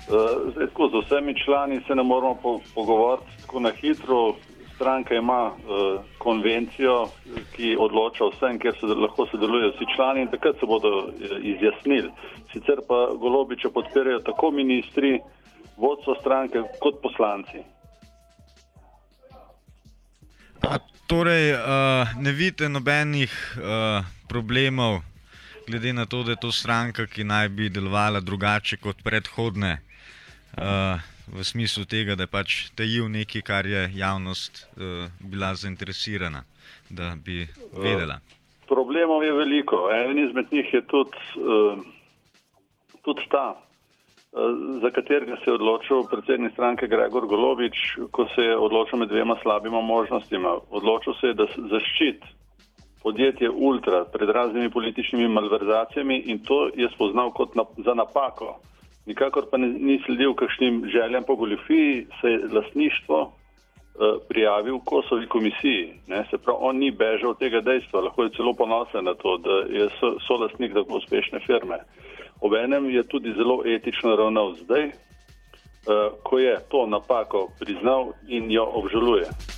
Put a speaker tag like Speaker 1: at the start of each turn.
Speaker 1: Zdaj, tako, z vsemi člani se ne moramo pogovoriti tako na hitro. Stranka ima konvencijo, ki odloča vsem, kjer lahko sodelujejo vsi člani in takrat se bodo izjasnili. Sicer pa Golobiča podpirajo tako ministri, vodstvo stranke kot poslanci.
Speaker 2: Torej, ne vidite nobenih problemov, glede na to, da je to stranka, ki naj bi delovala drugače kot predhodne, v smislu tega, da pač tajiv nekaj, kar je javnost bila zainteresirana, da bi vedela.
Speaker 1: Problemov je veliko. En izmed njih je tudi ta, za katerega se je odločil predsednik stranke Gregor Golobič, ko se je odločil med dvema slabima možnostima. Odločil se je, da zaščiti podjetje Ultra pred raznimi političnimi malverzacijami in to je spoznal kot za napako. Nikakor pa ni sledil kakšnim željam po goljufiji, se je lastništvo prijavil Kosovi komisiji. Se pravi, on ni bežal od tega dejstva, lahko je celo ponosen na to, da je solastnik tako uspešne firme. Obenem je tudi zelo etično ravnal zdaj, ko je to napako priznal in jo obžaluje.